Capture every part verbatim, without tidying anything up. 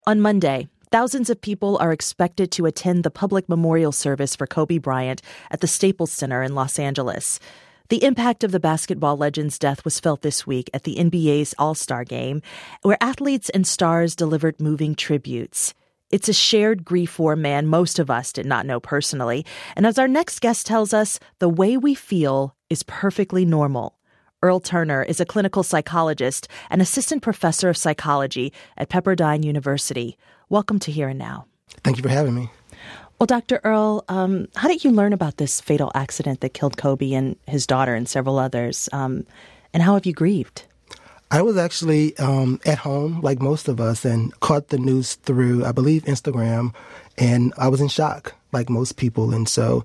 On Monday, thousands of people are expected to attend the public memorial service for Kobe Bryant at the Staples Center in Los Angeles. The impact of the basketball legend's death was felt this week at the N B A's All-Star Game, where athletes and stars delivered moving tributes. It's a shared grief for a man most of us did not know personally. And as our next guest tells us, the way we feel is perfectly normal. Earl Turner is a clinical psychologist and assistant professor of psychology at Pepperdine University. Welcome to Here and Now. Thank you for having me. Well, Doctor Earl, um, how did you learn about this fatal accident that killed Kobe and his daughter and several others? Um, and how have you grieved? I was actually um, at home, like most of us, and caught the news through, I believe, Instagram, and I was in shock, like most people. And so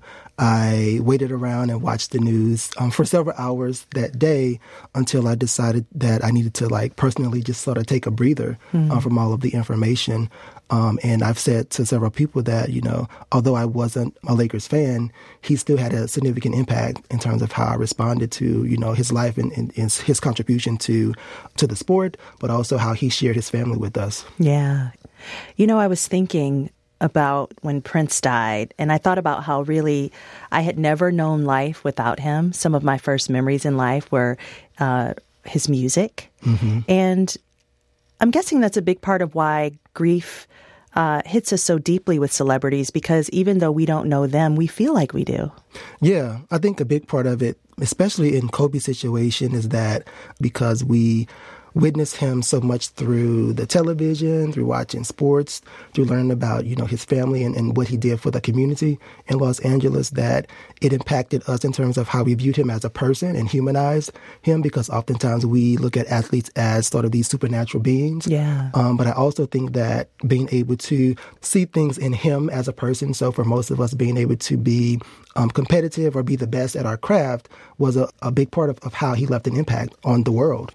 I waited around and watched the news um, for several hours that day until I decided that I needed to, like, personally just sort of take a breather mm. uh, from all of the information. Um, and I've said to several people that, you know, although I wasn't a Lakers fan, he still had a significant impact in terms of how I responded to, you know, his life and, and, and his contribution to to the sport, but also how he shared his family with us. Yeah. You know, I was thinking about when Prince died, and I thought about how really I had never known life without him. Some of my first memories in life were uh, his music. Mm-hmm. And I'm guessing that's a big part of why grief uh, hits us so deeply with celebrities, because even though we don't know them, we feel like we do. Yeah, I think a big part of it, especially in Kobe's situation, is that because we witnessed him so much through the television, through watching sports, through learning about, you know, his family and, and what he did for the community in Los Angeles, that it impacted us in terms of how we viewed him as a person and humanized him, because oftentimes we look at athletes as sort of these supernatural beings. Yeah. Um, but I also think that being able to see things in him as a person, so for most of us being able to be um, competitive or be the best at our craft, was a, a big part of, of how he left an impact on the world.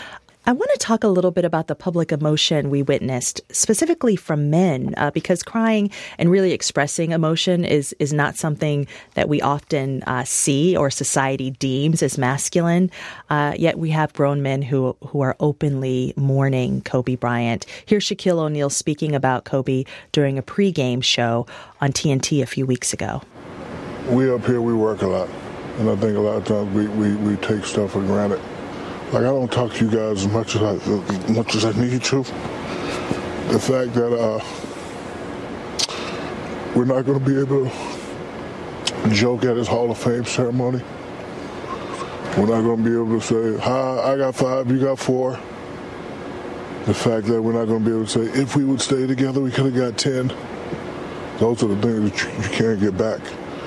I want to talk a little bit about the public emotion we witnessed, specifically from men, uh, because crying and really expressing emotion is is not something that we often uh, see or society deems as masculine. Uh, yet we have grown men who who are openly mourning Kobe Bryant. Here's Shaquille O'Neal speaking about Kobe during a pregame show on T N T a few weeks ago. We up here, we work a lot, and I think a lot of times we, we, we take stuff for granted. Like, I don't talk to you guys as much as I, as much as I need to. The fact that uh, we're not going to be able to joke at his Hall of Fame ceremony. We're not going to be able to say, hi, I got five, you got four. The fact that we're not going to be able to say, if we would stay together, we could have got ten. Those are the things that you, you can't get back.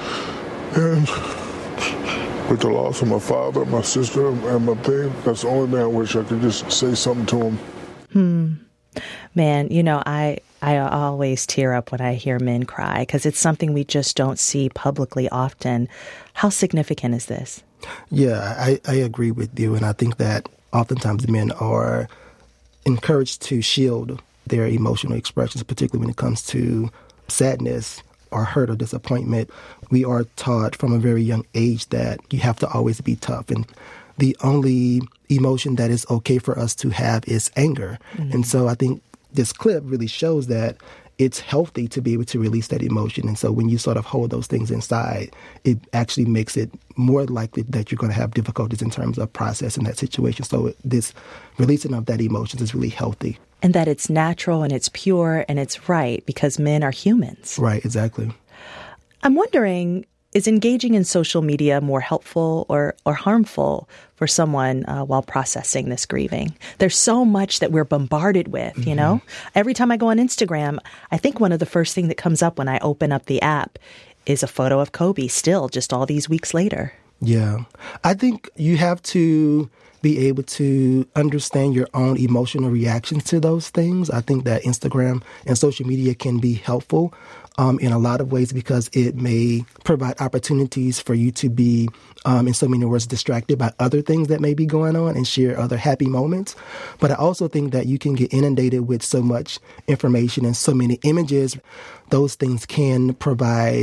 And with the loss of my father, my sister, and my thing, that's the only thing I wish I could just say something to him. Hmm. Man, you know, I I always tear up when I hear men cry, because it's something we just don't see publicly often. How significant is this? Yeah, I, I agree with you. And I think that oftentimes men are encouraged to shield their emotional expressions, particularly when it comes to sadness or hurt or disappointment. We are taught from a very young age that you have to always be tough. And the only emotion that is okay for us to have is anger. Mm-hmm. And so I think this clip really shows that it's healthy to be able to release that emotion. And so when you sort of hold those things inside, it actually makes it more likely that you're going to have difficulties in terms of processing that situation. So this releasing of that emotion is really healthy. And that it's natural and it's pure and it's right, because men are humans. Right, exactly. I'm wondering, is engaging in social media more helpful or, or harmful for someone uh, while processing this grieving? There's so much that we're bombarded with, mm-hmm. you know? Every time I go on Instagram, I think one of the first things that comes up when I open up the app is a photo of Kobe still just all these weeks later. Yeah. I think you have to be able to understand your own emotional reactions to those things. I think that Instagram and social media can be helpful um, in a lot of ways, because it may provide opportunities for you to be, um, in so many words, distracted by other things that may be going on and share other happy moments. But I also think that you can get inundated with so much information and so many images. Those things can provide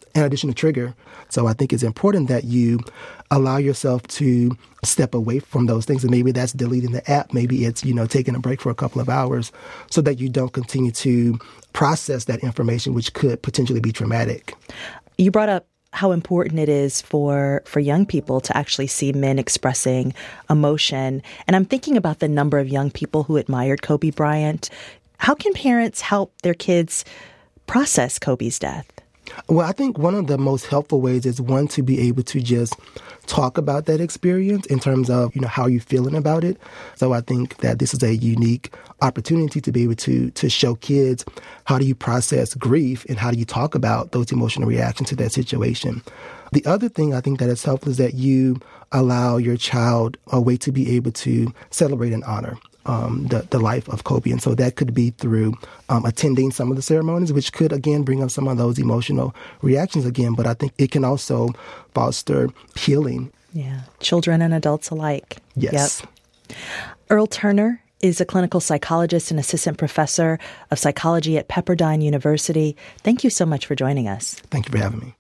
an additional trigger. So I think it's important that you allow yourself to step away from those things. And maybe that's deleting the app. Maybe it's, you know, taking a break for a couple of hours so that you don't continue to process that information, which could potentially be traumatic. You brought up how important it is for, for young people to actually see men expressing emotion. And I'm thinking about the number of young people who admired Kobe Bryant. How can parents help their kids process Kobe's death? Well, I think one of the most helpful ways is, one, to be able to just talk about that experience in terms of, you know, how you're feeling about it. So I think that this is a unique opportunity to be able to to show kids how do you process grief and how do you talk about those emotional reactions to that situation. The other thing I think that is helpful is that you allow your child a way to be able to celebrate and honor Um, the, the life of Kobe. And so that could be through um, attending some of the ceremonies, which could, again, bring up some of those emotional reactions again. But I think it can also foster healing. Yeah, children and adults alike. Yes. Yep. Earl Turner is a clinical psychologist and assistant professor of psychology at Pepperdine University. Thank you so much for joining us. Thank you for having me.